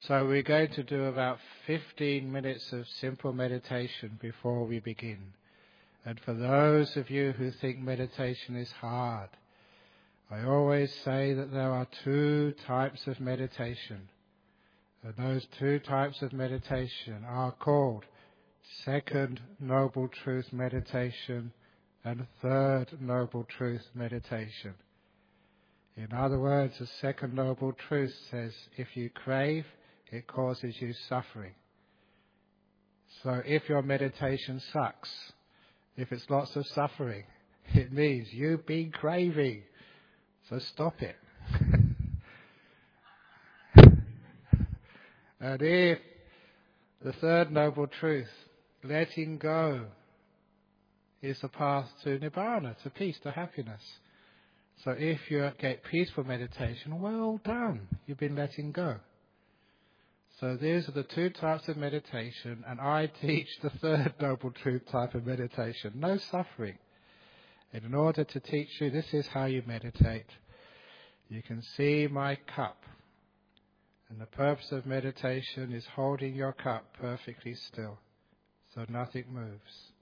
So we're going to do about 15 minutes of simple meditation before we begin. And for those of you who think meditation is hard, I always say that there are two types of meditation. And those two types of meditation are called Second Noble Truth Meditation and Third Noble Truth Meditation. In other words, the Second Noble Truth says if you crave, it causes you suffering. So if your meditation sucks, if it's lots of suffering, it means you've been craving. So stop it. And if the Third Noble Truth, letting go, is the path to Nibbana, to peace, to happiness. So if you get peaceful meditation, well done, you've been letting go. So these are the two types of meditation, and I teach the Third Noble Truth type of meditation, no suffering. And in order to teach you, this is how you meditate. You can see my cup. And the purpose of meditation is holding your cup perfectly still, so nothing moves.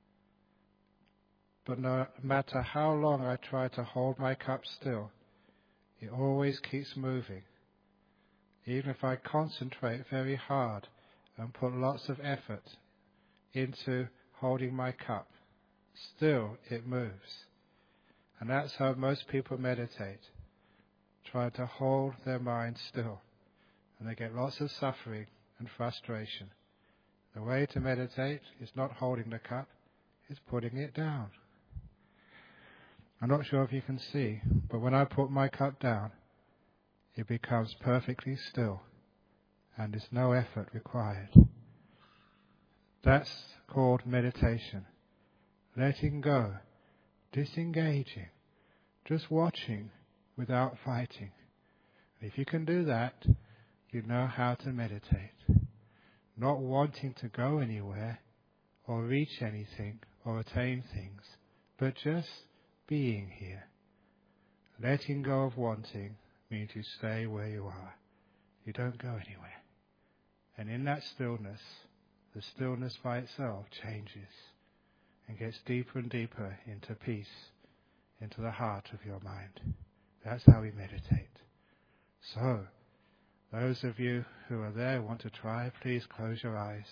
But no matter how long I try to hold my cup still, it always keeps moving. Even if I concentrate very hard and put lots of effort into holding my cup, still it moves. And that's how most people meditate, try to hold their mind still. And they get lots of suffering and frustration. The way to meditate is not holding the cup, it's putting it down. I'm not sure if you can see, but when I put my cup down, it becomes perfectly still, and there's no effort required. That's called meditation. Letting go, disengaging, just watching without fighting. If you can do that, you know how to meditate. Not wanting to go anywhere, or reach anything, or attain things, but just being here. Letting go of wanting means you stay where you are. You don't go anywhere. And in that stillness, the stillness by itself changes and gets deeper and deeper into peace, into the heart of your mind. That's how we meditate. So, those of you who are there want to try, please close your eyes.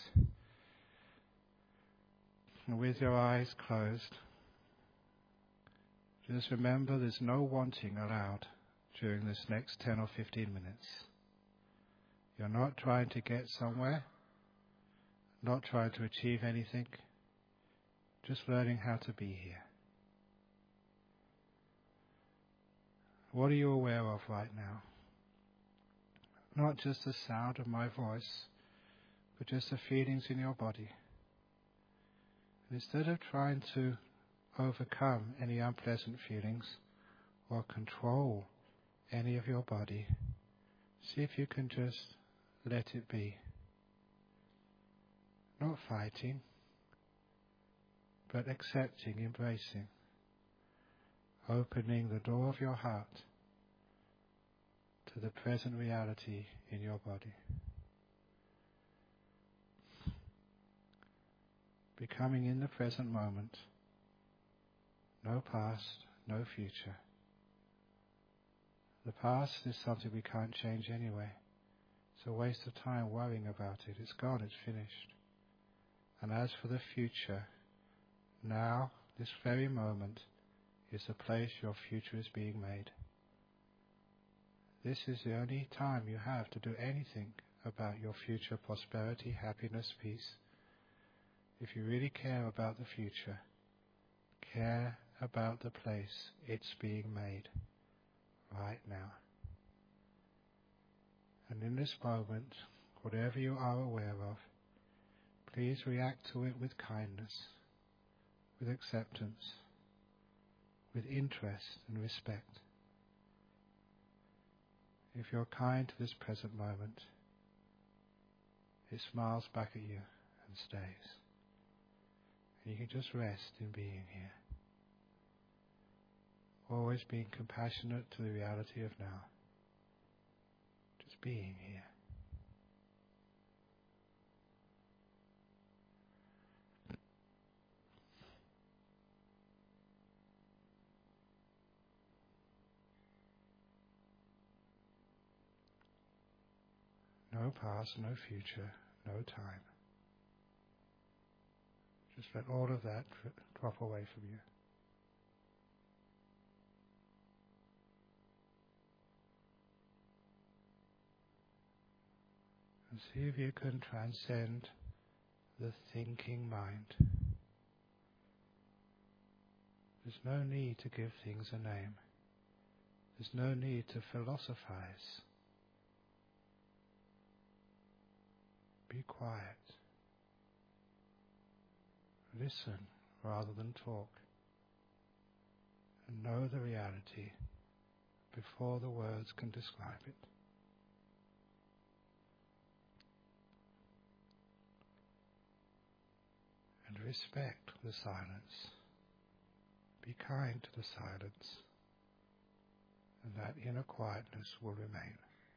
And with your eyes closed, just remember there's no wanting allowed during this next 10 or 15 minutes. You're not trying to get somewhere, not trying to achieve anything, just learning how to be here. What are you aware of right now? Not just the sound of my voice, but just the feelings in your body. And instead of trying to overcome any unpleasant feelings or control any of your body, see if you can just let it be. Not fighting, but accepting, embracing, opening the door of your heart to the present reality in your body. Becoming in the present moment. No past, no future. The past is something we can't change anyway. It's a waste of time worrying about it. It's gone, it's finished. And as for the future, now, this very moment, is the place your future is being made. This is the only time you have to do anything about your future prosperity, happiness, peace. If you really care about the future, care about the place it's being made right now. And in this moment, whatever you are aware of, please react to it with kindness, with acceptance, with interest and respect. If you're kind to this present moment, it smiles back at you and stays. And you can just rest in being here. Always being compassionate to the reality of now. Just being here. no past, no future, no time. Just let all of that drop away from you. And see if you can transcend the thinking mind. There's no need to give things a name. There's no need to philosophize. Be quiet. Listen rather than talk. And know the reality before the words can describe it. And respect the silence. Be kind to the silence, and that inner quietness will remain.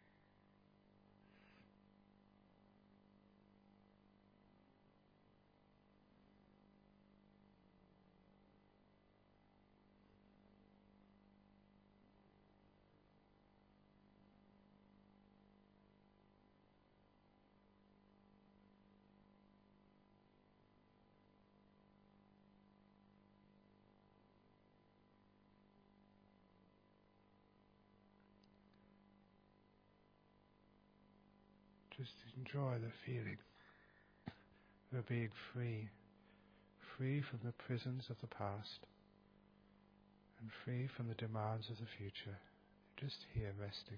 Just enjoy the feeling of being free, free from the prisons of the past, and free from the demands of the future. Just here resting.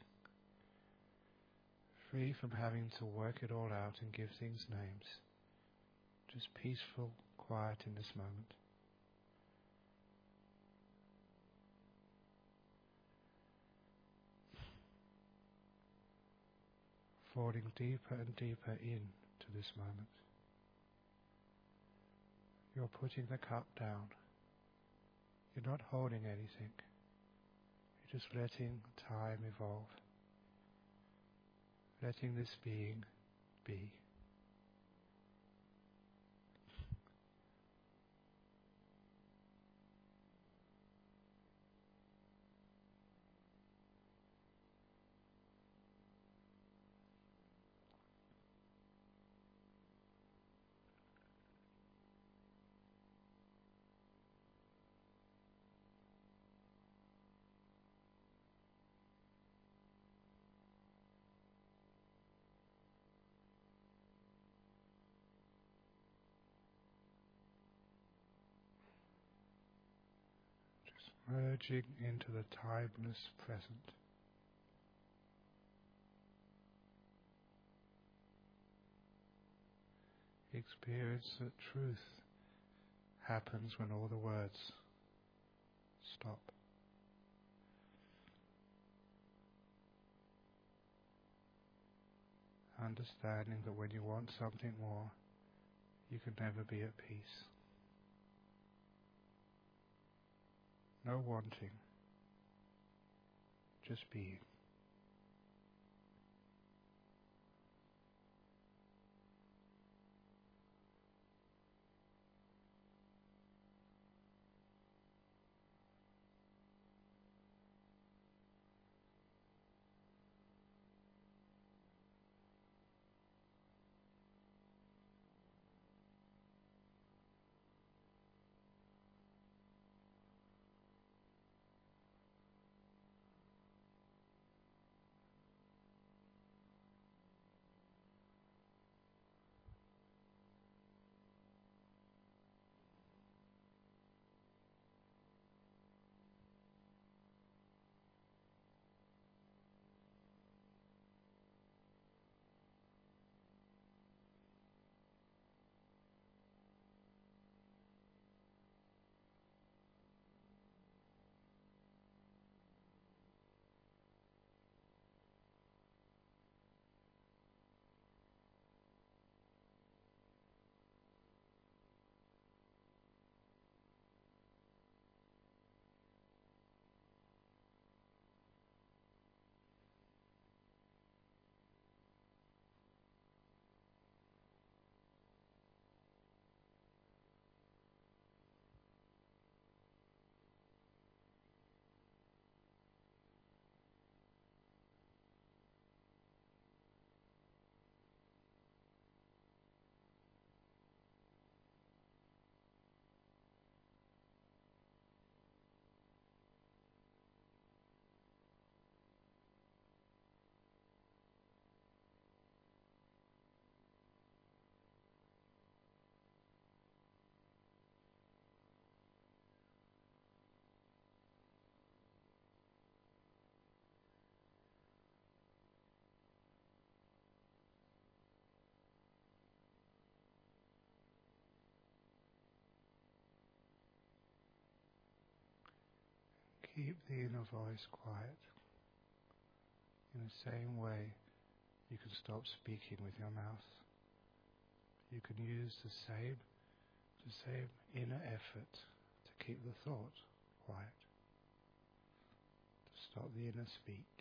Free from having to work it all out and give things names. Just peaceful, quiet in this moment. Falling deeper and deeper into this moment. You're putting the cup down. You're not holding anything. You're just letting time evolve. Letting this being be. Merging into the timeless present. Experience that truth happens when all the words stop. Understanding that when you want something more, you can never be at peace. No wanting, just being. Keep the inner voice quiet. In the same way, you can stop speaking with your mouth. You can use the same inner effort to keep the thought quiet, to stop the inner speech.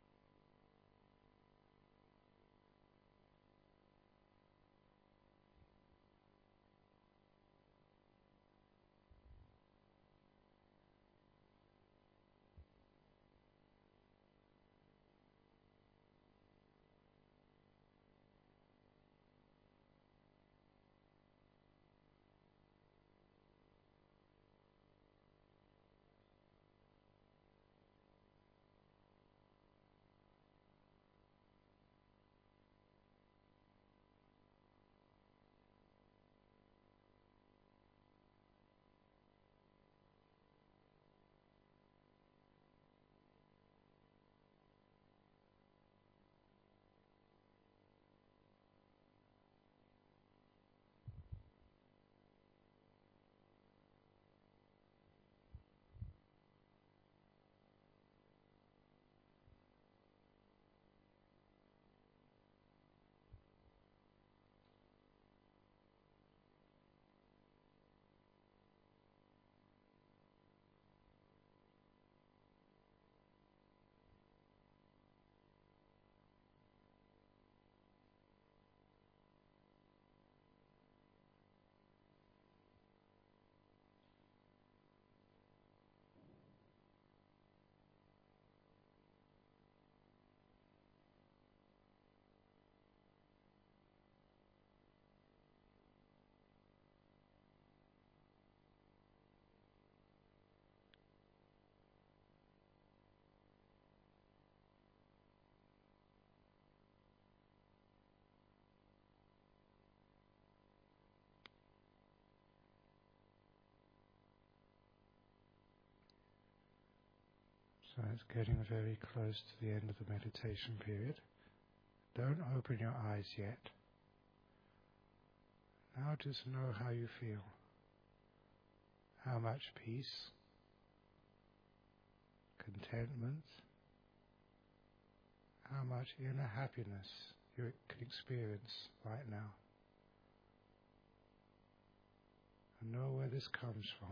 So it's getting very close to the end of the meditation period. Don't open your eyes yet. Now just know how you feel. How much peace, contentment, how much inner happiness you can experience right now. And know where this comes from.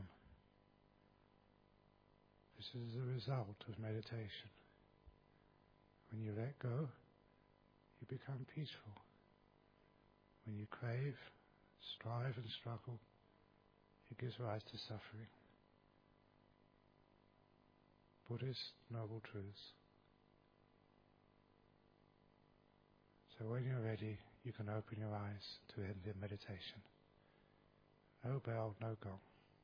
This is the result of meditation. When you let go, you become peaceful. When you crave, strive and struggle, it gives rise to suffering. Buddhist noble truths. So when you're ready, you can open your eyes to end the meditation. No bell, no gong.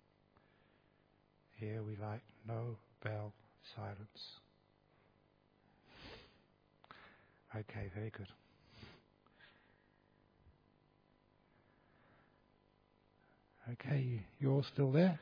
Here we like no bell, silence. Okay, very good. Okay, you all still there?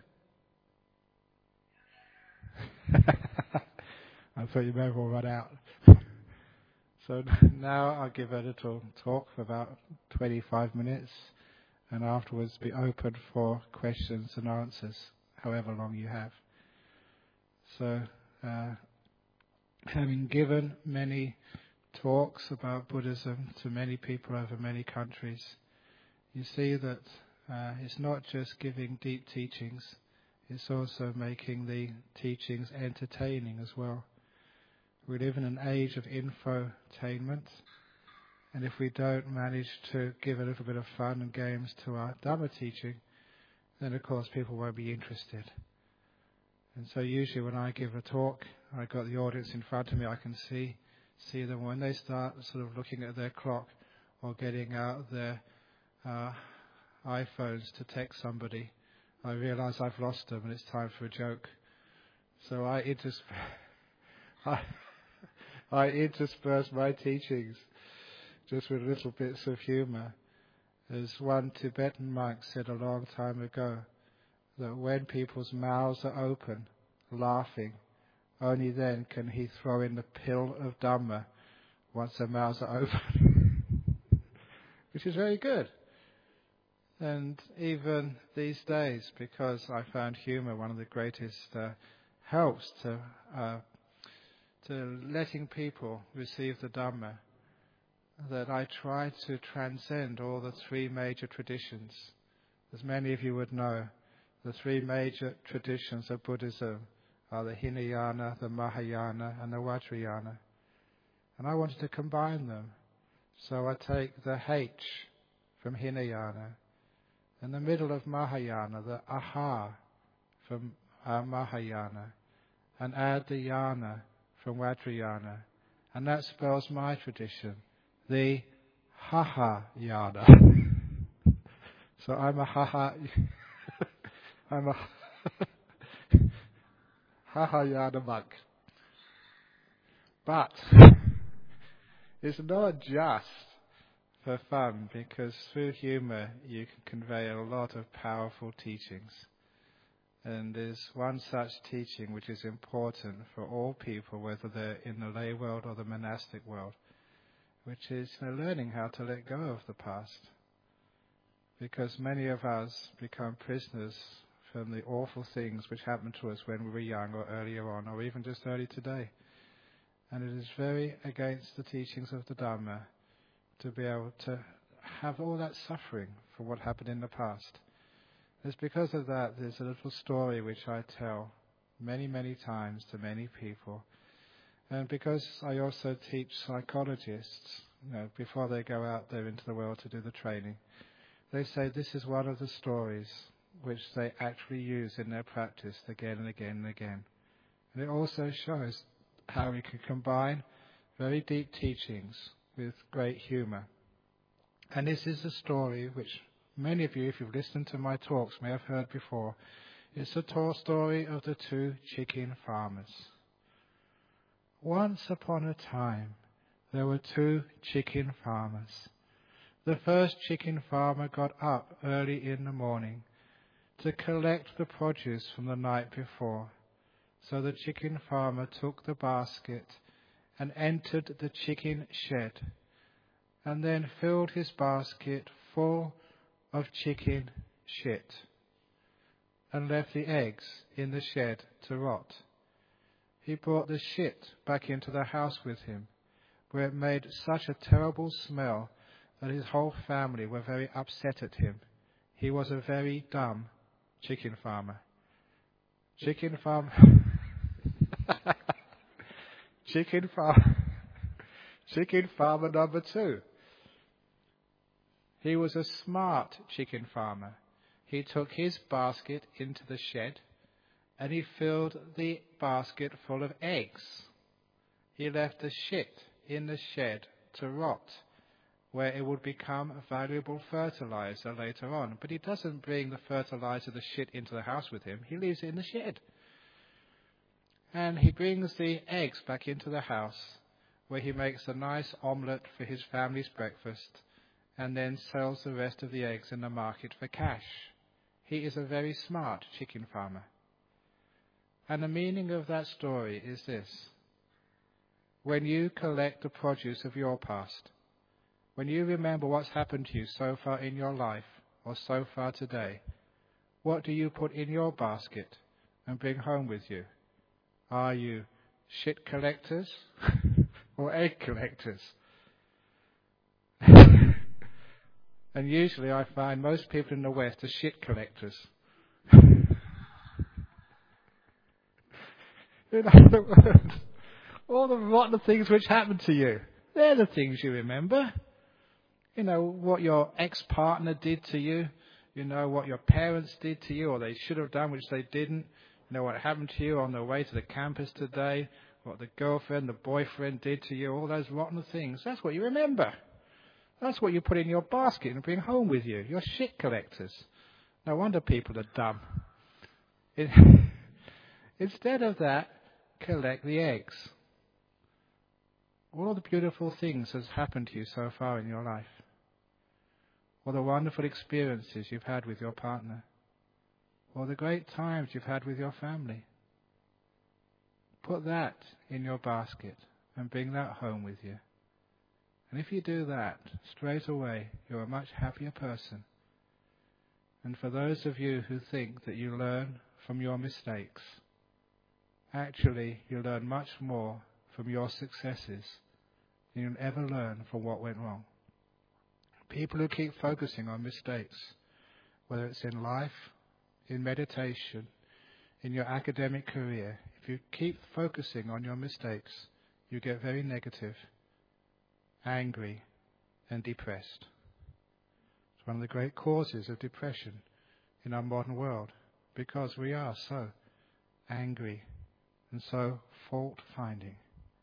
I thought you may have all run out. So now I'll give a little talk for about 25 minutes and afterwards be open for questions and answers, however long you have. So, having given many talks about Buddhism to many people over many countries, you see that it's not just giving deep teachings, it's also making the teachings entertaining as well. We live in an age of infotainment, and if we don't manage to give a little bit of fun and games to our Dhamma teaching, then of course people won't be interested. And so usually when I give a talk, I've got the audience in front of me, I can see them when they start sort of looking at their clock or getting out their iPhones to text somebody, I realise I've lost them and it's time for a joke. So I intersperse my teachings just with little bits of humour. As one Tibetan monk said a long time ago, that when people's mouths are open, laughing, only then can he throw in the pill of Dhamma once their mouths are open. Which is very good. And even these days, because I found humour one of the greatest helps to letting people receive the Dhamma, that I try to transcend all the three major traditions. As many of you would know, the three major traditions of Buddhism are the Hinayana, the Mahayana, and the Vajrayana. And I wanted to combine them. So I take the H from Hinayana, in the middle of Mahayana, the Aha from Mahayana, and add the Yana from Vajrayana. And that spells my tradition, the Hahayana. So I'm a I'm a Hahayana monk. But it's not just for fun, because through humour you can convey a lot of powerful teachings. And there's one such teaching which is important for all people, whether they're in the lay world or the monastic world, which is learning how to let go of the past. Because many of us become prisoners from the awful things which happened to us when we were young or earlier on, or even just early today. And it is very against the teachings of the Dhamma to be able to have all that suffering for what happened in the past. It's because of that there's a little story which I tell many, many times to many people. And because I also teach psychologists, before they go out there into the world to do the training, they say this is one of the stories which they actually use in their practice again and again and again. And it also shows how we can combine very deep teachings with great humour. And this is a story which many of you, if you've listened to my talks, may have heard before. It's the tall story of the two chicken farmers. Once upon a time, there were two chicken farmers. The first chicken farmer got up early in the morning to collect the produce from the night before. So the chicken farmer took the basket and entered the chicken shed, and then filled his basket full of chicken shit, and left the eggs in the shed to rot. He brought the shit back into the house with him, where it made such a terrible smell that his whole family were very upset at him. He was a very dumb chicken farmer. Chicken farmer number two. He was a smart chicken farmer. He took his basket into the shed and he filled the basket full of eggs. He left the shit in the shed to rot, where it would become a valuable fertilizer later on. But he doesn't bring the fertilizer, the shit, into the house with him. He leaves it in the shed. And he brings the eggs back into the house, where he makes a nice omelette for his family's breakfast, and then sells the rest of the eggs in the market for cash. He is a very smart chicken farmer. And the meaning of that story is this: when you collect the produce of your past, when you remember what's happened to you so far in your life, or so far today, what do you put in your basket and bring home with you? Are you shit collectors or egg collectors? And usually I find most people in the West are shit collectors. In other words, all the rotten things which happened to you, they're the things you remember. You know, what your ex-partner did to you. You know, what your parents did to you, or they should have done, which they didn't. You know, what happened to you on the way to the campus today, what the girlfriend, the boyfriend did to you, all those rotten things. That's what you remember. That's what you put in your basket and bring home with you. You're shit collectors. No wonder people are dumb. Instead of that, collect the eggs. All the beautiful things that's happened to you so far in your life. All the wonderful experiences you've had with your partner. All the great times you've had with your family. Put that in your basket and bring that home with you. And if you do that, straight away, you're a much happier person. And for those of you who think that you learn from your mistakes, actually you learn much more from your successes than you'll ever learn from what went wrong. People who keep focusing on mistakes, whether it's in life, in meditation, in your academic career, if you keep focusing on your mistakes, you get very negative, angry, and depressed. It's one of the great causes of depression in our modern world, because we are so angry and so fault-finding.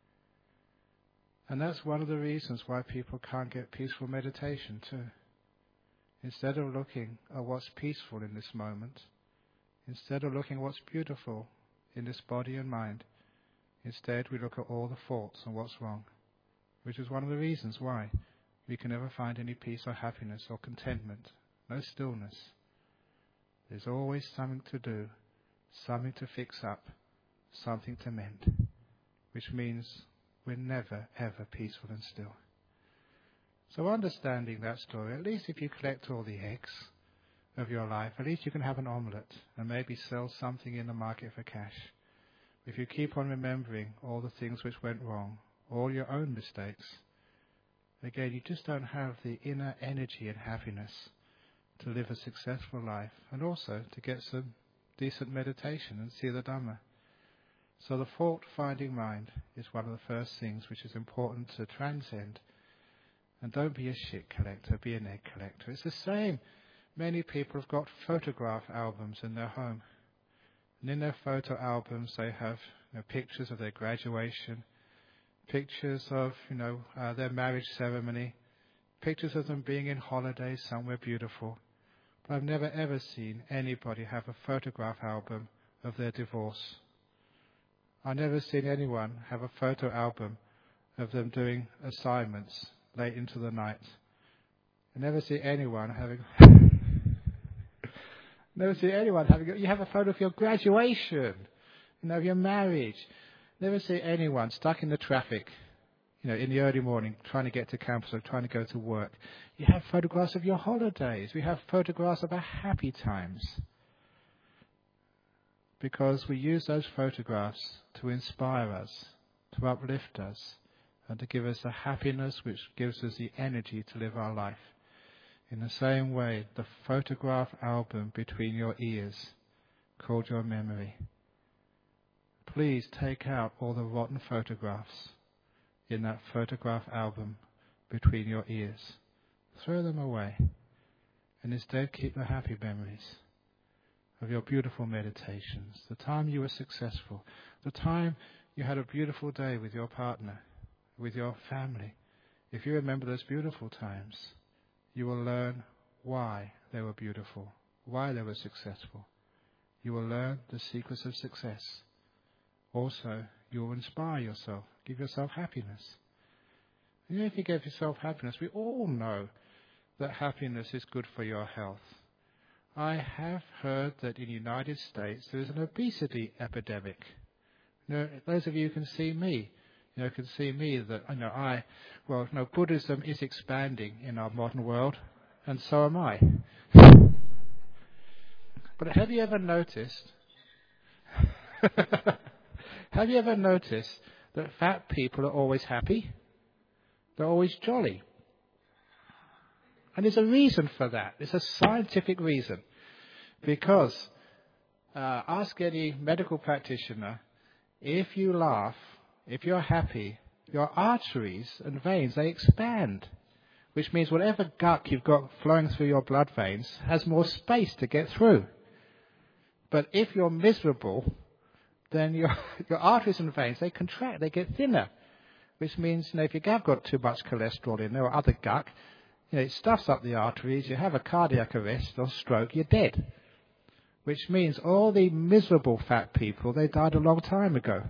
And that's one of the reasons why people can't get peaceful meditation too. Instead of looking at what's peaceful in this moment, instead of looking at what's beautiful in this body and mind, instead we look at all the faults and what's wrong, which is one of the reasons why we can never find any peace or happiness or contentment, no stillness. There's always something to do, something to fix up, something to mend, which means we're never, ever peaceful and still. So understanding that story, at least if you collect all the eggs of your life, at least you can have an omelette and maybe sell something in the market for cash. If you keep on remembering all the things which went wrong, all your own mistakes, again, you just don't have the inner energy and happiness to live a successful life, and also to get some decent meditation and see the Dhamma. So the fault-finding mind is one of the first things which is important to transcend. And don't be a shit collector, be an egg collector. It's the same. Many people have got photograph albums in their home. And in their photo albums they have pictures of their graduation, pictures of their marriage ceremony, pictures of them being in holidays somewhere beautiful. But I've never ever seen anybody have a photograph album of their divorce. I've never seen anyone have a photo album of them doing assignments late into the night. I never see anyone having you have a photo of your graduation, of your marriage. Never see anyone stuck in the traffic, in the early morning, trying to get to campus or trying to go to work. You have photographs of your holidays. We have photographs of our happy times. Because we use those photographs to inspire us, to uplift us, and to give us the happiness which gives us the energy to live our life. In the same way, the photograph album between your ears, called your memory. Please take out all the rotten photographs in that photograph album between your ears. Throw them away, and instead keep the happy memories of your beautiful meditations, the time you were successful, the time you had a beautiful day with your partner, with your family. If you remember those beautiful times, you will learn why they were beautiful, why they were successful. You will learn the secrets of success. Also, you will inspire yourself, give yourself happiness. If you give yourself happiness, we all know that happiness is good for your health. I have heard that in the United States there is an obesity epidemic. Those of you who can see me, can see me that Buddhism is expanding in our modern world, and so am I. But have you ever noticed? Have you ever noticed that fat people are always happy? They're always jolly. And there's a reason for that. There's a scientific reason. Because ask any medical practitioner, if you laugh, if you're happy, your arteries and veins, they expand. Which means whatever gunk you've got flowing through your blood veins has more space to get through. But if you're miserable, then your arteries and veins, they contract, they get thinner. Which means, if you have got too much cholesterol in there or other gunk, it stuffs up the arteries, you have a cardiac arrest or stroke, you're dead. Which means all the miserable fat people, they died a long time ago.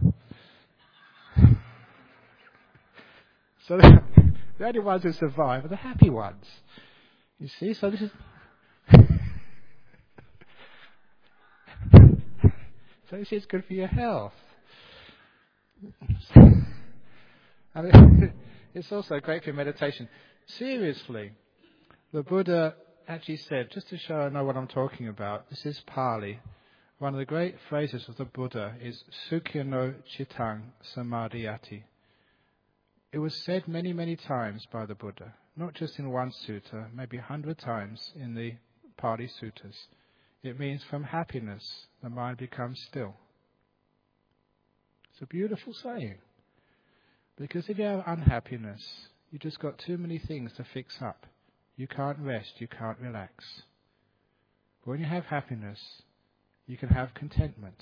So the only ones who survive are the happy ones. You see, so this is... So this is good for your health. It's also great for your meditation. Seriously, the Buddha actually said, just to show I know what I'm talking about, this is Pali. One of the great phrases of the Buddha is Sukhya no Chittang Samadhiyati. It was said many, many times by the Buddha, not just in one sutta, maybe 100 times in the Pali Suttas. It means from happiness, the mind becomes still. It's a beautiful saying. Because if you have unhappiness, you just got too many things to fix up. You can't rest, you can't relax. But when you have happiness, you can have contentment.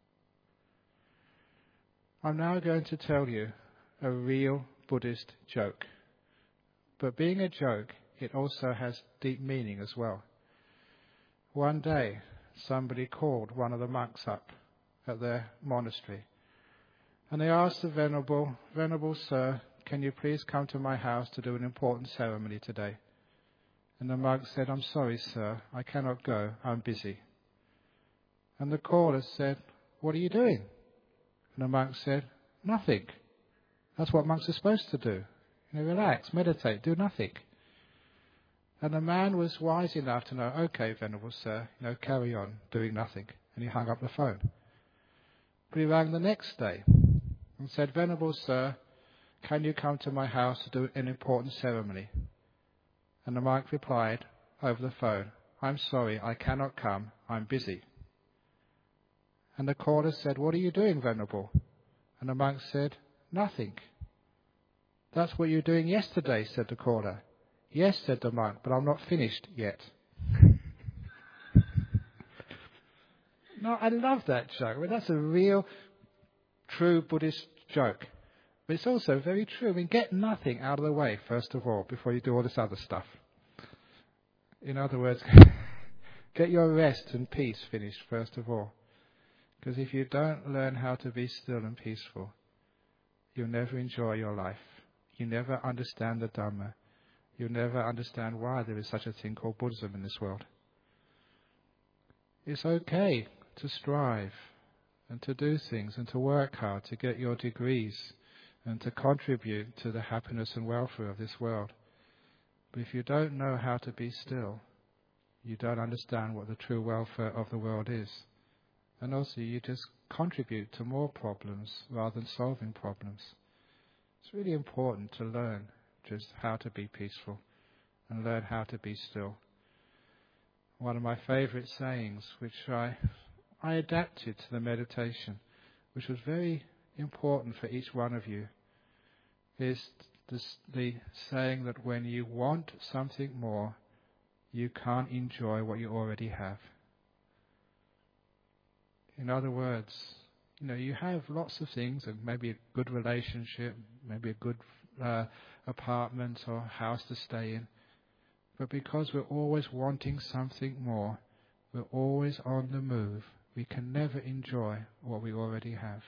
I'm now going to tell you a real Buddhist joke. But being a joke, it also has deep meaning as well. One day, somebody called one of the monks up at their monastery. And they asked the Venerable Sir, can you please come to my house to do an important ceremony today? And the monk said, I'm sorry, sir, I cannot go, I'm busy. And the caller said, what are you doing? And the monk said, nothing. That's what monks are supposed to do. Relax, meditate, do nothing. And the man was wise enough to know, okay, Venerable Sir, carry on doing nothing. And he hung up the phone. But he rang the next day and said, Venerable Sir, can you come to my house to do an important ceremony? And the monk replied over the phone, I'm sorry, I cannot come, I'm busy. And the caller said, what are you doing, Venerable? And the monk said, nothing. That's what you were doing yesterday, said the caller. Yes, said the monk, but I'm not finished yet. No, I love that joke. Well, that's a real, true Buddhist joke. But it's also very true. I mean, get nothing out of the way, first of all, before you do all this other stuff. In other words, get your rest and peace finished, first of all. Because if you don't learn how to be still and peaceful, you'll never enjoy your life. You never understand the Dhamma. You'll never understand why there is such a thing called Buddhism in this world. It's okay to strive and to do things and to work hard to get your degrees and to contribute to the happiness and welfare of this world. But if you don't know how to be still, you don't understand what the true welfare of the world is. And also you just contribute to more problems rather than solving problems. It's really important to learn just how to be peaceful and learn how to be still. One of my favorite sayings, which I adapted to the meditation, which was very important for each one of you, is the saying that when you want something more, you can't enjoy what you already have. In other words, you have lots of things, and maybe a good relationship, maybe a good apartment or house to stay in. But because we're always wanting something more, we're always on the move, we can never enjoy what we already have.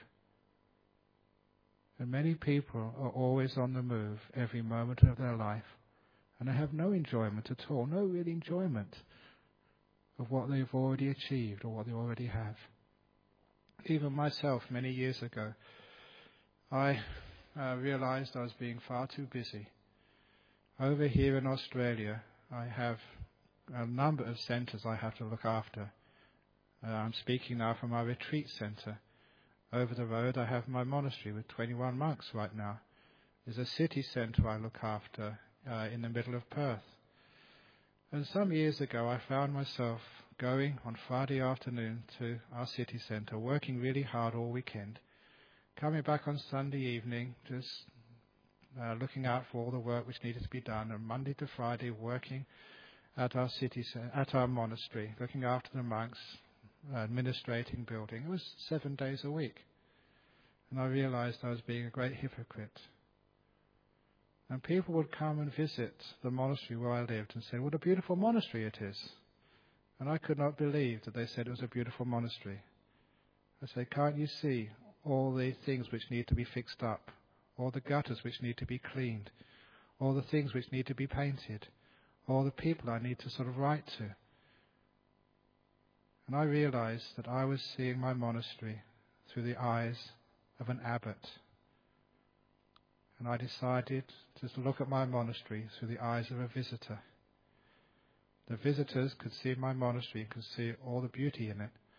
And many people are always on the move every moment of their life, and they have no enjoyment at all, no real enjoyment of what they've already achieved or what they already have. Even myself, many years ago, I realized I was being far too busy. Over here in Australia, I have a number of centres I have to look after. I'm speaking now from our retreat centre. Over the road, I have my monastery with 21 monks right now. There's a city centre I look after in the middle of Perth. And some years ago, I found myself going on Friday afternoon to our city centre, working really hard all weekend, coming back on Sunday evening, just looking out for all the work which needed to be done, and Monday to Friday working at our monastery, looking after the monks, administrating building. It was 7 days a week. And I realized I was being a great hypocrite. And people would come and visit the monastery where I lived and say, what a beautiful monastery it is. And I could not believe that they said it was a beautiful monastery. I say, can't you see all the things which need to be fixed up, all the gutters which need to be cleaned, all the things which need to be painted, all the people I need to sort of write to? And I realized that I was seeing my monastery through the eyes of an abbot. And I decided to look at my monastery through the eyes of a visitor. The visitors could see my monastery and could see all the beauty in it,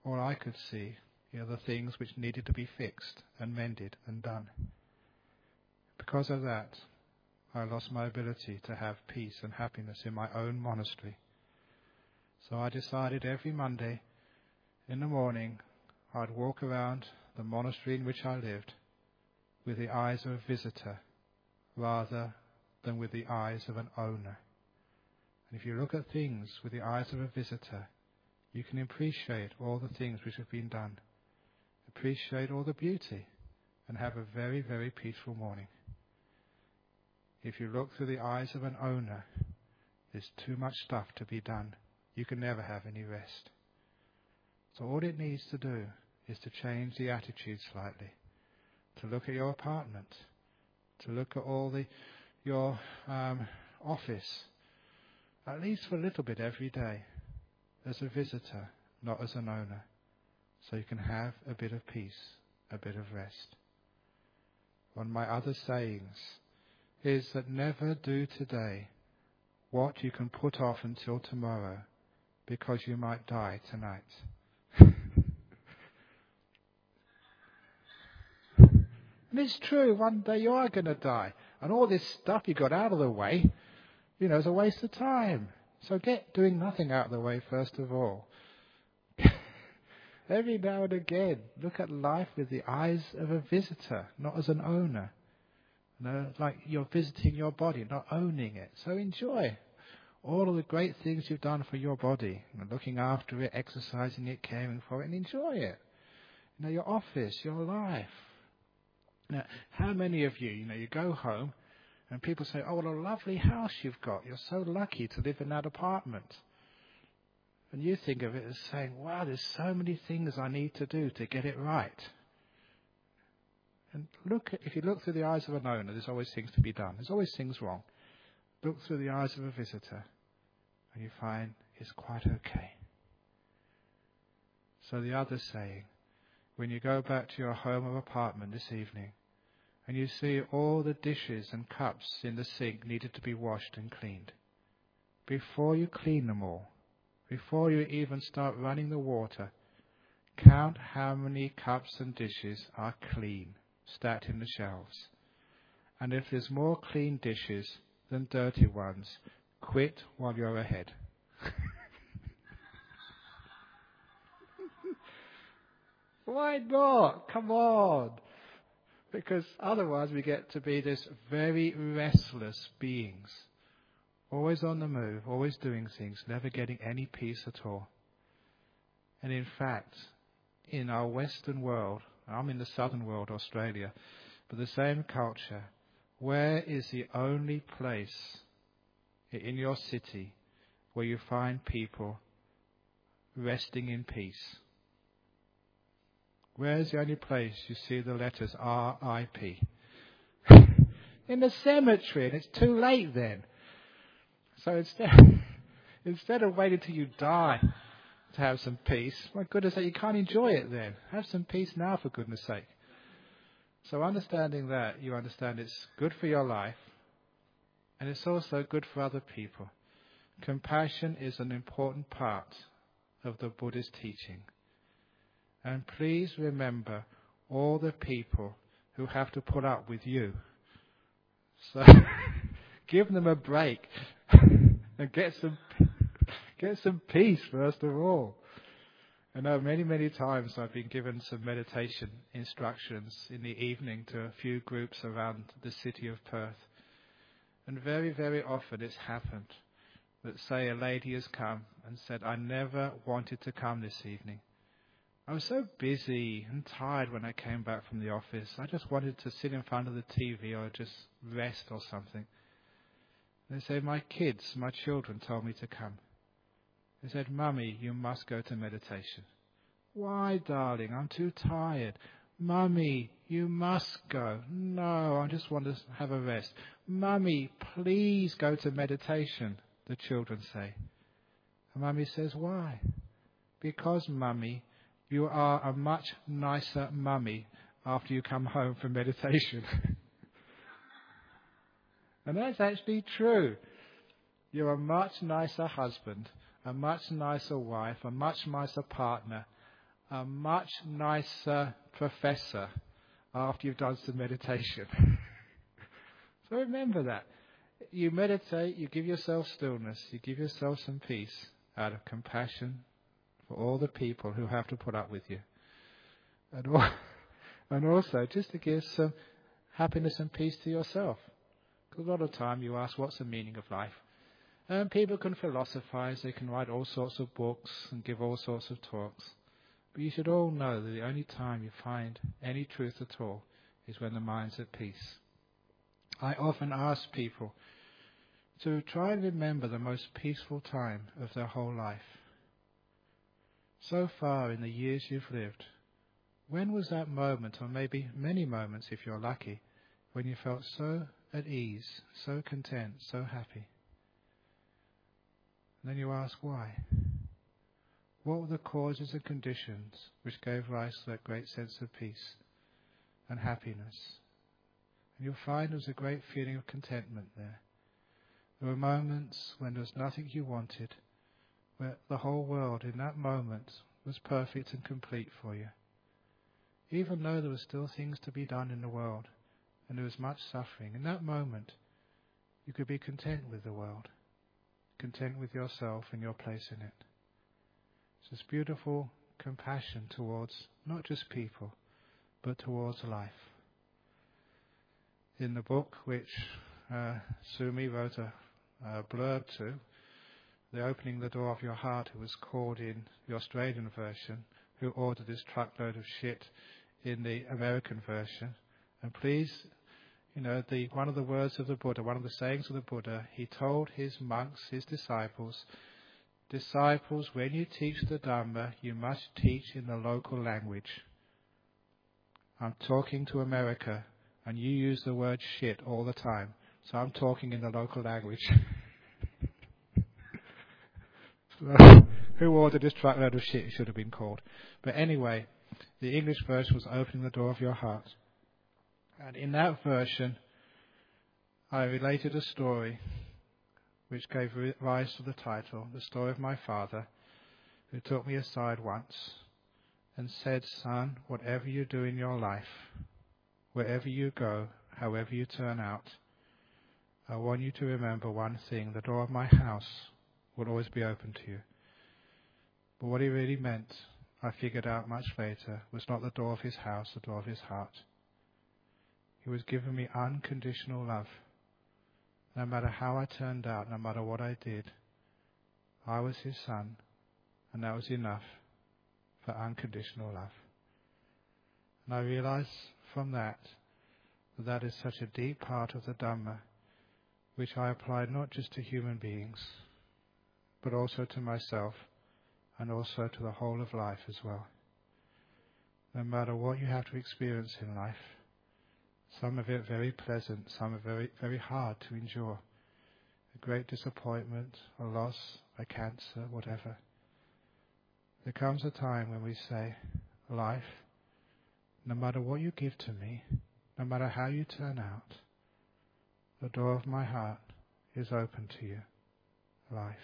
all I could see are the things which needed to be fixed and mended and done. Because of that, I lost my ability to have peace and happiness in my own monastery. So I decided every Monday in the morning I'd walk around the monastery in which I lived with the eyes of a visitor rather than with the eyes of an owner. And if you look at things with the eyes of a visitor, you can appreciate all the things which have been done, appreciate all the beauty, and have a very, very peaceful morning. If you look through the eyes of an owner, there's too much stuff to be done. You can never have any rest. So all it needs to do is to change the attitude slightly, to look at your apartment, to look at all your office, at least for a little bit every day, as a visitor, not as an owner, so you can have a bit of peace, a bit of rest. One of my other sayings is that never do today what you can put off until tomorrow, because you might die tonight. And it's true, one day you are going to die. And all this stuff you got out of the way, is a waste of time. So get doing nothing out of the way first of all. Every now and again, look at life with the eyes of a visitor, not as an owner. Like you're visiting your body, not owning it. So enjoy all of the great things you've done for your body, looking after it, exercising it, caring for it, and enjoy it. Your office, your life. Now, how many of you, you go home and people say, oh, what a lovely house you've got. You're so lucky to live in that apartment. And you think of it as saying, wow, there's so many things I need to do to get it right. And if you look through the eyes of an owner, there's always things to be done. There's always things wrong. Look through the eyes of a visitor and you find it's quite okay. So the other saying, when you go back to your home or apartment this evening and you see all the dishes and cups in the sink needed to be washed and cleaned, before you clean them all, before you even start running the water, count how many cups and dishes are clean, stacked in the shelves. And if there's more clean dishes than dirty ones, quit while you're ahead. Why not? Come on. Because otherwise we get to be this very restless beings. Always on the move, always doing things, never getting any peace at all. And in fact, in our Western world, I'm in the Southern world, Australia, but the same culture, where is the only place in your city where you find people resting in peace? Where's the only place you see the letters R.I.P.? In the cemetery, and it's too late then. So instead of waiting till you die to have some peace, my goodness, you can't enjoy it then. Have some peace now, for goodness sake. So understanding that, you understand it's good for your life, and it's also good for other people. Compassion is an important part of the Buddha's teaching. And please remember all the people who have to put up with you. So give them a break and get some peace first of all. I know many times I've been given some meditation instructions in the evening to a few groups around the city of Perth. And very often it's happened that, say, a lady has come and said, I never wanted to come this evening. I was so busy and tired when I came back from the office. I just wanted to sit in front of the TV or just rest or something. They say, my children told me to come. They said, Mummy, you must go to meditation. Why, darling? I'm too tired. Mummy, you must go. No, I just want to have a rest. Mummy, please go to meditation, the children say. And Mummy says, why? Because, Mummy, you are a much nicer mummy after you come home from meditation. And that's actually true. You're a much nicer husband, a much nicer wife, a much nicer partner a much nicer professor after you've done some meditation. So remember that. You meditate, you give yourself stillness, you give yourself some peace out of compassion for all the people who have to put up with you. And also just to give some happiness and peace to yourself. Because a lot of time you ask, what's the meaning of life? And people can philosophize, they can write all sorts of books and give all sorts of talks. But you should all know that the only time you find any truth at all is when the mind's at peace. I often ask people to try and remember the most peaceful time of their whole life. So far in the years you've lived, when was that moment, or maybe many moments if you're lucky, when you felt so at ease, so content, so happy? And then you ask why. What were the causes and conditions which gave rise to that great sense of peace and happiness? And you'll find there's a great feeling of contentment there. There were moments when there was nothing you wanted, where the whole world in that moment was perfect and complete for you. Even though there were still things to be done in the world, and there was much suffering, in that moment you could be content with the world, content with yourself and your place in it. It's this beautiful compassion towards not just people, but towards life. In the book which Sumi wrote a blurb to, The Opening the Door of Your Heart, who was called in the Australian version, who ordered this truckload of shit in the American version. And please, one of the words of the Buddha, one of the sayings of the Buddha, he told his monks, his disciples, when you teach the Dhamma, you must teach in the local language. I'm talking to America, and you use the word shit all the time, so I'm talking in the local language. So, who ordered this truckload of shit? It should have been called. But anyway, the English version was Opening the Door of Your Heart. And in that version, I related a story which gave rise to the title, the story of my father, who took me aside once and said, son, whatever you do in your life, wherever you go, however you turn out, I want you to remember one thing, the door of my house will always be open to you. But what he really meant, I figured out much later, was not the door of his house, the door of his heart. He was giving me unconditional love. No matter how I turned out, no matter what I did, I was his son, and that was enough for unconditional love. And I realized from that that is such a deep part of the Dhamma, which I applied not just to human beings, but also to myself, and also to the whole of life as well. No matter what you have to experience in life, some of it very pleasant, some of it very, very hard to endure. A great disappointment, a loss, a cancer, whatever. There comes a time when we say, life, no matter what you give to me, no matter how you turn out, the door of my heart is open to you. Life.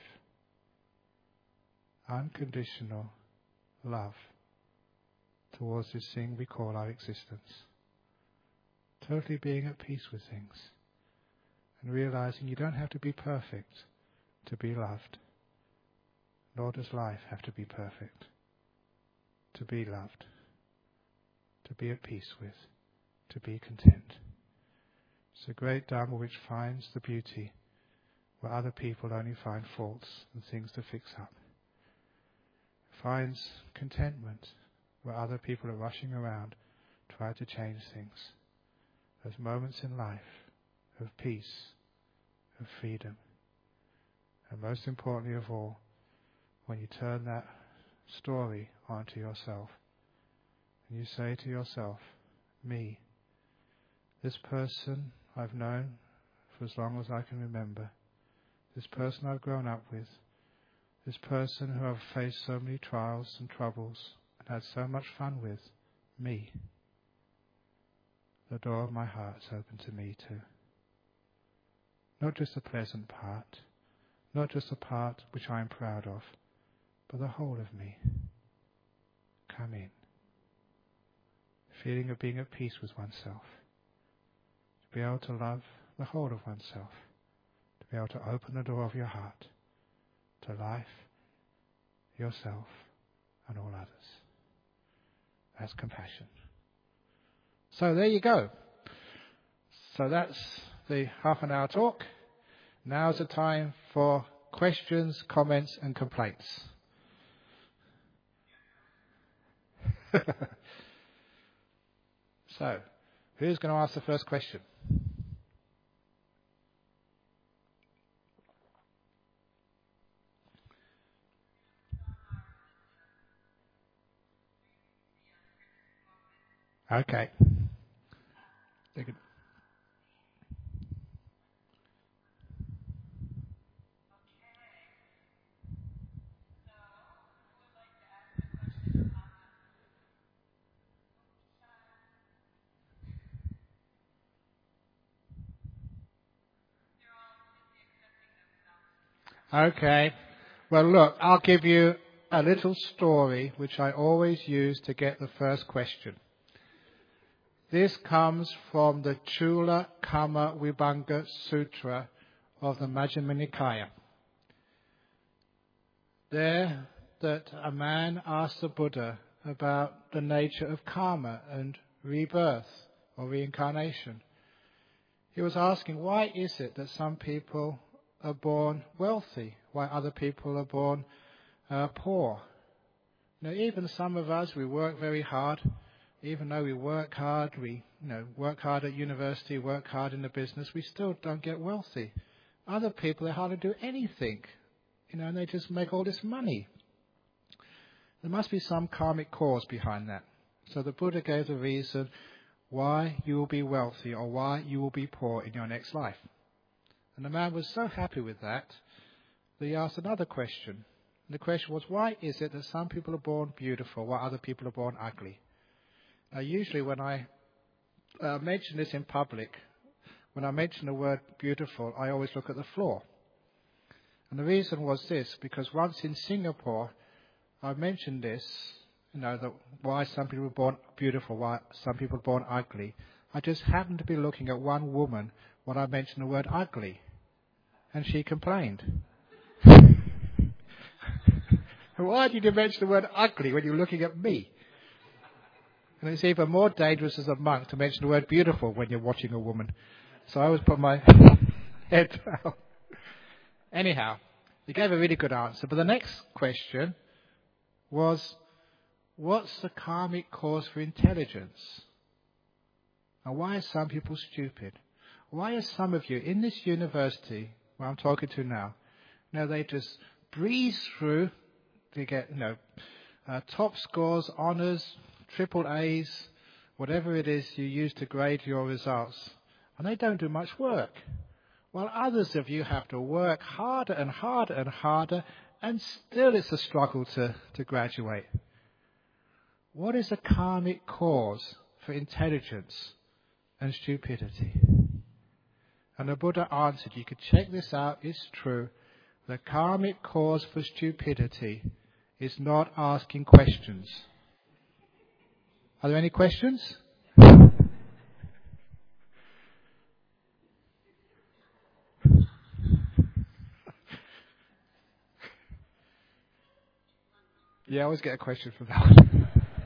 Unconditional love towards this thing we call our existence. Totally being at peace with things and realizing you don't have to be perfect to be loved, nor does life have to be perfect to be loved, to be at peace with, to be content. It's a great Dhamma which finds the beauty where other people only find faults and things to fix up. It finds contentment where other people are rushing around trying to change things. Those moments in life of peace, of freedom. And most importantly of all, when you turn that story onto yourself and you say to yourself, me, this person I've known for as long as I can remember, this person I've grown up with, this person who I've faced so many trials and troubles and had so much fun with, me. The door of my heart is open to me too. Not just the pleasant part, not just the part which I am proud of, but the whole of me. come in. Feeling of being at peace with oneself. To be able to love the whole of oneself. To be able to open the door of your heart to life, yourself, and all others. That's compassion. So there you go. So that's the half an hour talk. Now's the time for questions, comments, and complaints. So, who's going to ask the first question? Okay. Okay. Well, look, I'll give you a little story which I always use to get the first question. This comes from the Chula Kama Vibhanga Sutra of the Majjhima Nikaya. There, that a man asked the Buddha about the nature of karma and rebirth or reincarnation. He was asking, why is it that some people are born wealthy, while other people are born poor? Now, even some of us, we work very hard. Even though we work hard, we work hard at university, work hard in the business, we still don't get wealthy. Other people, they hardly do anything, and they just make all this money. There must be some karmic cause behind that. So the Buddha gave the reason why you will be wealthy or why you will be poor in your next life. And the man was so happy with that he asked another question. And the question was, why is it that some people are born beautiful while other people are born ugly? Usually when I mention this in public, when I mention the word beautiful, I always look at the floor. And the reason was this, because once in Singapore, I mentioned this, that why some people were born beautiful, why some people were born ugly. I just happened to be looking at one woman when I mentioned the word ugly. And she complained. Why did you mention the word ugly when you're looking at me? And it's even more dangerous as a monk to mention the word beautiful when you're watching a woman. So I always put my head down. Anyhow, he gave a really good answer. But the next question was, what's the karmic cause for intelligence? And why are some people stupid? Why are some of you in this university, where I'm talking to now, they just breeze through, they get, top scores, honours, triple A's, whatever it is you use to grade your results, and they don't do much work. While others of you have to work harder and harder and harder, and still it's a struggle to graduate. What is the karmic cause for intelligence and stupidity? And the Buddha answered, you could check this out, it's true. The karmic cause for stupidity is not asking questions. Are there any questions? Yeah, I always get a question from that one.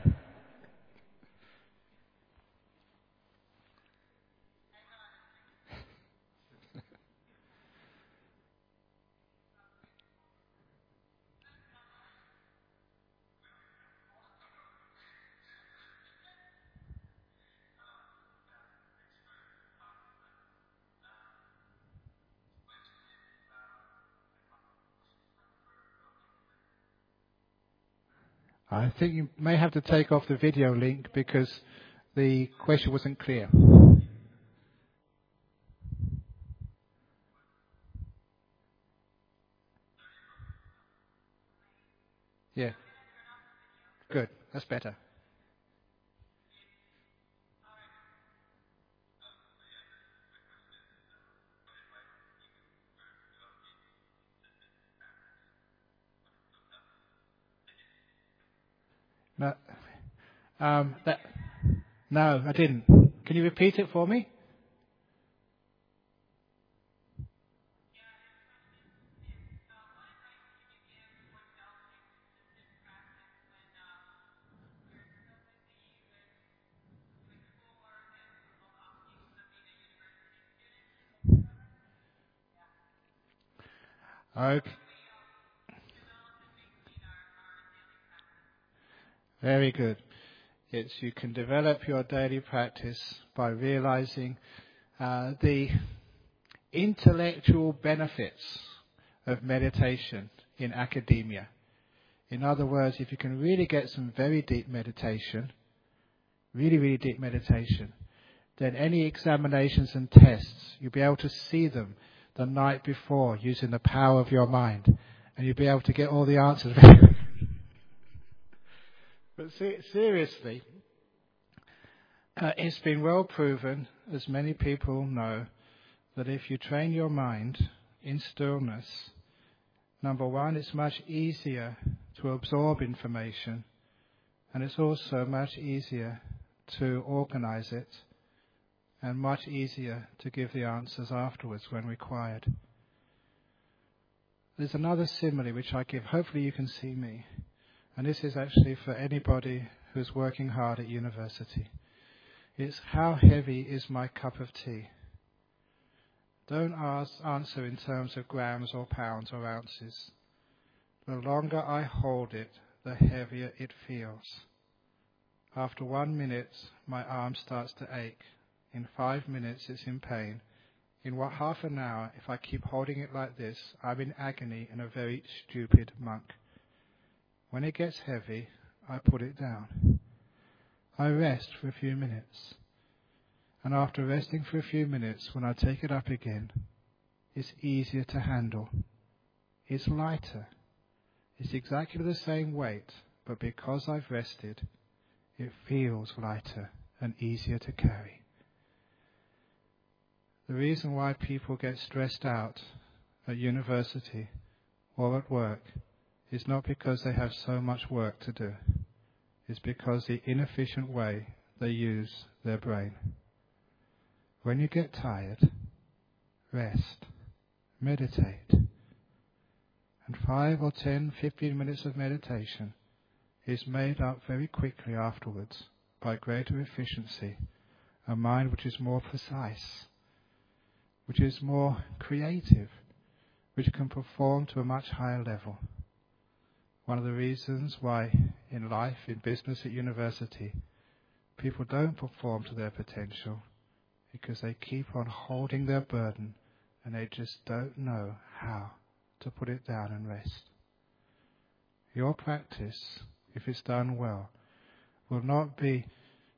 I think you may have to take off the video link because the question wasn't clear. Yeah. Good. That's better. Now, No, I didn't. Can you repeat it for me? Okay. Very good. It's you can develop your daily practice by realizing the intellectual benefits of meditation in academia. In other words, if you can really get some very deep meditation, really, really deep meditation, then any examinations and tests, you'll be able to see them the night before using the power of your mind, and you'll be able to get all the answers. But seriously, it's been well proven, as many people know, that if you train your mind in stillness, number one, it's much easier to absorb information, and it's also much easier to organize it, and much easier to give the answers afterwards when required. There's another simile which I give, hopefully you can see me, and this is actually for anybody who's working hard at university. It's how heavy is my cup of tea? Don't answer in terms of grams or pounds or ounces. The longer I hold it, the heavier it feels. After 1 minute, my arm starts to ache. In 5 minutes, it's in pain. In half an hour, if I keep holding it like this, I'm in agony and a very stupid monk. When it gets heavy, I put it down. I rest for a few minutes. And after resting for a few minutes, when I take it up again, it's easier to handle. It's lighter. It's exactly the same weight, but because I've rested, it feels lighter and easier to carry. The reason why people get stressed out at university or at work is not because they have so much work to do. It's because the inefficient way they use their brain. When you get tired, rest, meditate. And 5 or 10, 15 minutes of meditation is made up very quickly afterwards by greater efficiency, a mind which is more precise, which is more creative, which can perform to a much higher level. One of the reasons why in life, in business, at university, people don't perform to their potential because they keep on holding their burden and they just don't know how to put it down and rest. Your practice, if it's done well, will not be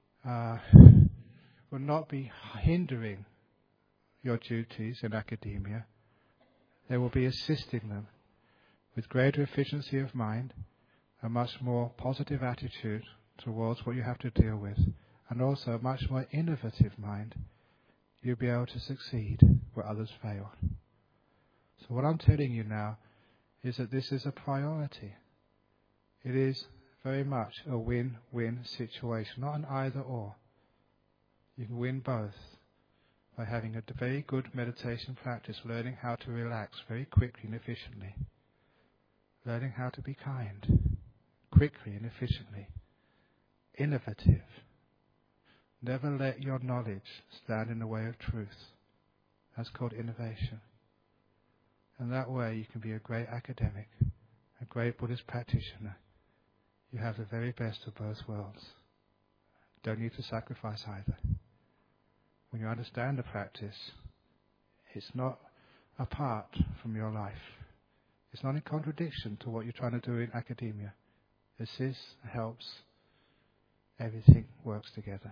hindering your duties in academia. They will be assisting them with greater efficiency of mind, a much more positive attitude towards what you have to deal with, and also a much more innovative mind. You'll be able to succeed where others fail. So what I'm telling you now is that this is a priority. It is very much a win-win situation, not an either-or. You can win both by having a very good meditation practice, learning how to relax very quickly and efficiently, learning how to be kind, quickly and efficiently, innovative. Never let your knowledge stand in the way of truth. That's called innovation. And that way you can be a great academic, a great Buddhist practitioner. You have the very best of both worlds. Don't need to sacrifice either. When you understand the practice, it's not apart from your life. It's not in contradiction to what you're trying to do in academia. This helps. Everything works together.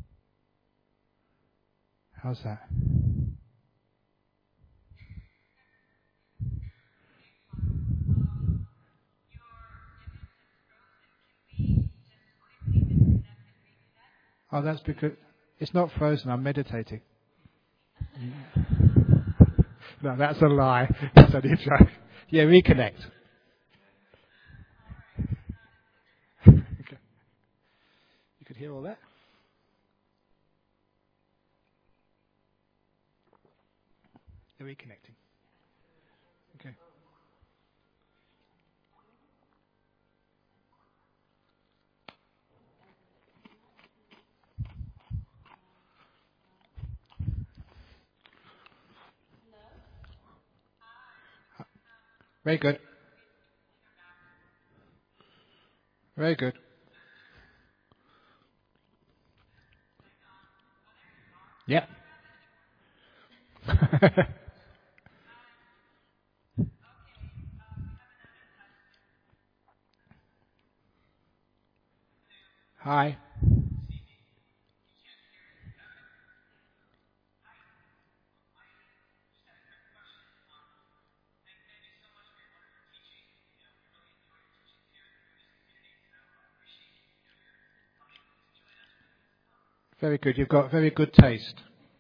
How's that? Oh, that's because it's not frozen. I'm meditating. No, that's a lie. That's only a joke. Yeah, reconnect. Okay. hear all that? They're reconnecting. Okay. Very good. Very good. Yeah. Hi. Very good. You've got very good taste.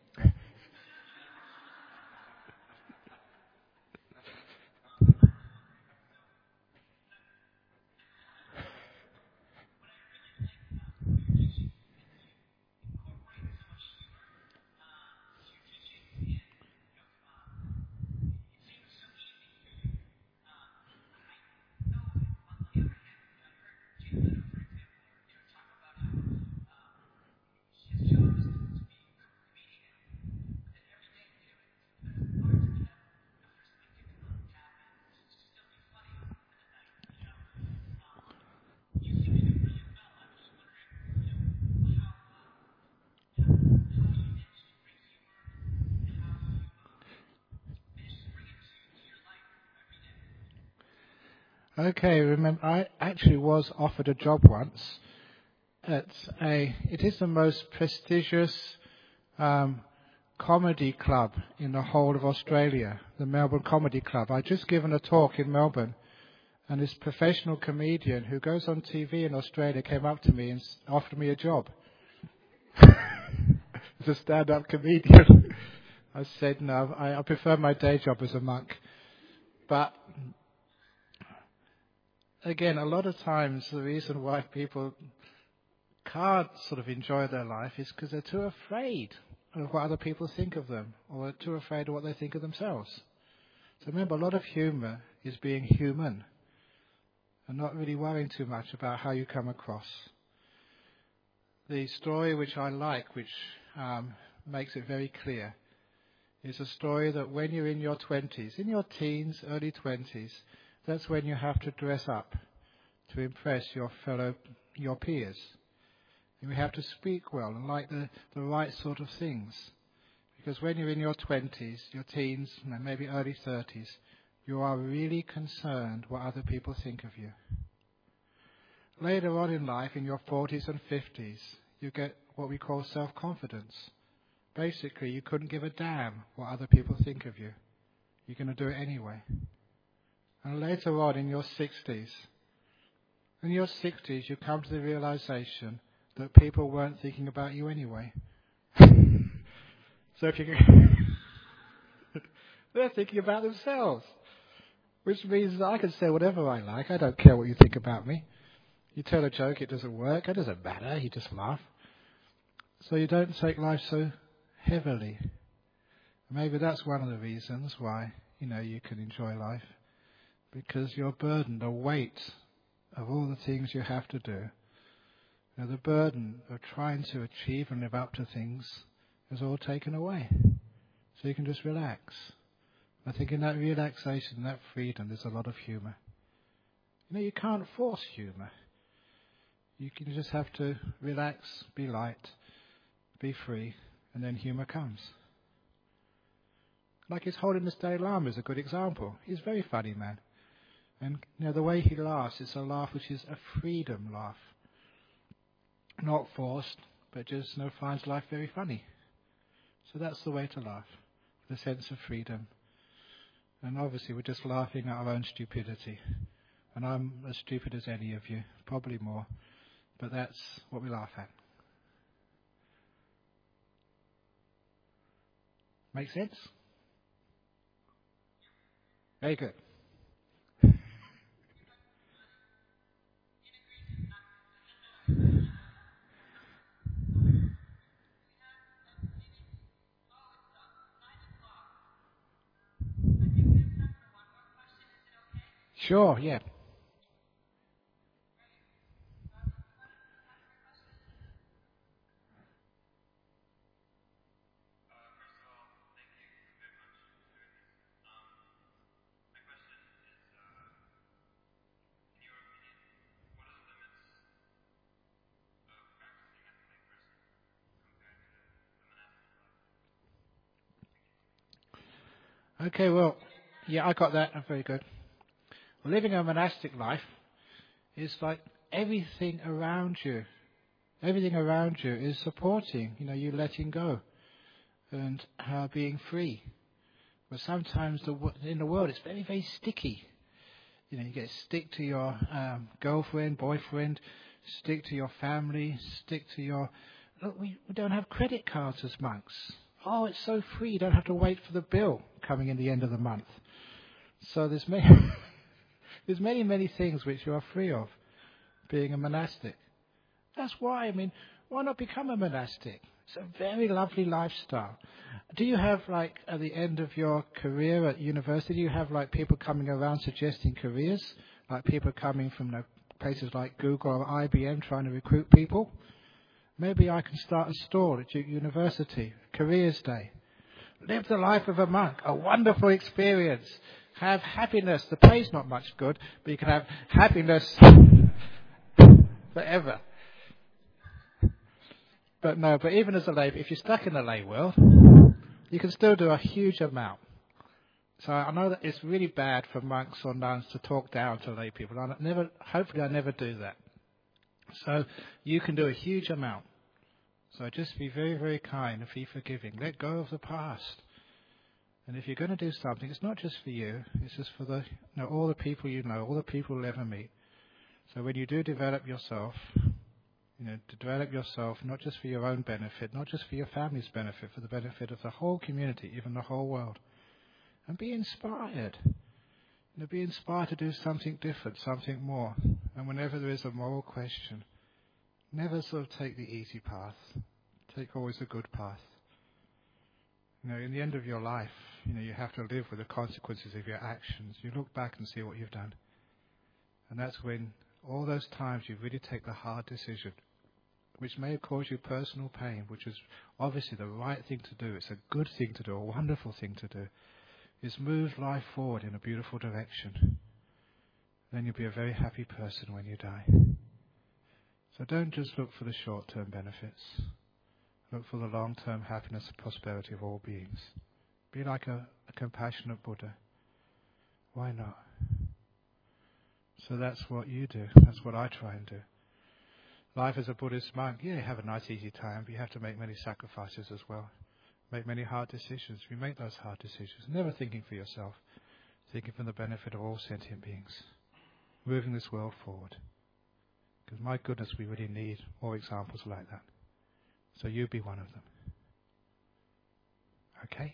Okay, remember, I actually was offered a job once it is the most prestigious comedy club in the whole of Australia, the Melbourne Comedy Club. I'd just given a talk in Melbourne, and this professional comedian who goes on TV in Australia came up to me and offered me a job. As a stand-up comedian. I said no, I prefer my day job as a monk. But again, a lot of times the reason why people can't sort of enjoy their life is because they're too afraid of what other people think of them, or too afraid of what they think of themselves. So remember, a lot of humour is being human and not really worrying too much about how you come across. The story which I like, which makes it very clear, is a story that when you're in your 20s, in your teens, early 20s, that's when you have to dress up to impress your peers. You have to speak well and like the right sort of things. Because when you're in your 20s, your teens, maybe early 30s, you are really concerned what other people think of you. Later on in life, in your 40s and 50s, you get what we call self-confidence. Basically, you couldn't give a damn what other people think of you. You're going to do it anyway. And later on in your 60s, you come to the realization that people weren't thinking about you anyway. So if you they're thinking about themselves, which means that I can say whatever I like. I don't care what you think about me. You tell a joke, it doesn't work. It doesn't matter. You just laugh. So you don't take life so heavily. Maybe that's one of the reasons why you can enjoy life, because you're burdened, the weight of all the things you have to do. The burden of trying to achieve and live up to things is all taken away. So you can just relax. I think in that relaxation, that freedom, there's a lot of humour. You can't force humour. You can just have to relax, be light, be free, and then humour comes. Like His Holiness Dalai Lama is a good example. He's a very funny man. And the way he laughs, it's a laugh which is a freedom laugh. Not forced, but just finds life very funny. So that's the way to laugh, the sense of freedom. And obviously we're just laughing at our own stupidity. And I'm as stupid as any of you, probably more. But that's what we laugh at. Make sense? Very good. Sure, yeah. Okay, well, yeah, I got that. Very good. Living a monastic life is like everything around you. Everything around you is supporting, you letting go and being free. But sometimes in the world it's very, very sticky. You get stick to your girlfriend, boyfriend, stick to your family, stick to your... Look, we don't have credit cards as monks. Oh, it's so free. You don't have to wait for the bill coming in the end of the month. So there's many, many things which you are free of being a monastic. That's why, why not become a monastic? It's a very lovely lifestyle. Do you have, at the end of your career at university, do you have, people coming around suggesting careers? Like people coming from places like Google or IBM trying to recruit people? Maybe I can start a stall at Duke University, Careers Day. Live the life of a monk, a wonderful experience. Have happiness. The pay's not much good, but you can have happiness forever. But even as a lay, if you're stuck in the lay world, you can still do a huge amount. So I know that it's really bad for monks or nuns to talk down to lay people. Hopefully I never do that. So you can do a huge amount. So just be very, very kind and be forgiving. Let go of the past. And if you're going to do something, it's not just for you. It's just for all the people all the people you'll ever meet. So when you do develop yourself, to develop yourself not just for your own benefit, not just for your family's benefit, for the benefit of the whole community, even the whole world. And be inspired. Be inspired to do something different, something more. And whenever there is a moral question, never sort of take the easy path. Take always the good path. In the end of your life, you have to live with the consequences of your actions. You look back and see what you've done. And that's when all those times you really take the hard decision, which may have caused you personal pain, which is obviously the right thing to do. It's a good thing to do, a wonderful thing to do, is move life forward in a beautiful direction. Then you'll be a very happy person when you die. So don't just look for the short-term benefits. Look for the long-term happiness and prosperity of all beings. Be like a compassionate Buddha. Why not? So that's what you do. That's what I try and do. Life as a Buddhist monk, you have a nice easy time, but you have to make many sacrifices as well. Make many hard decisions. We make those hard decisions. Never thinking for yourself. Thinking for the benefit of all sentient beings. Moving this world forward. Because my goodness, we really need more examples like that. So you be one of them. Okay?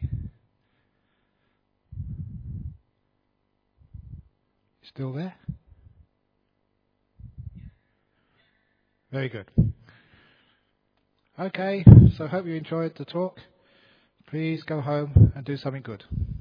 Still there? Very good. Okay, so I hope you enjoyed the talk. Please go home and do something good.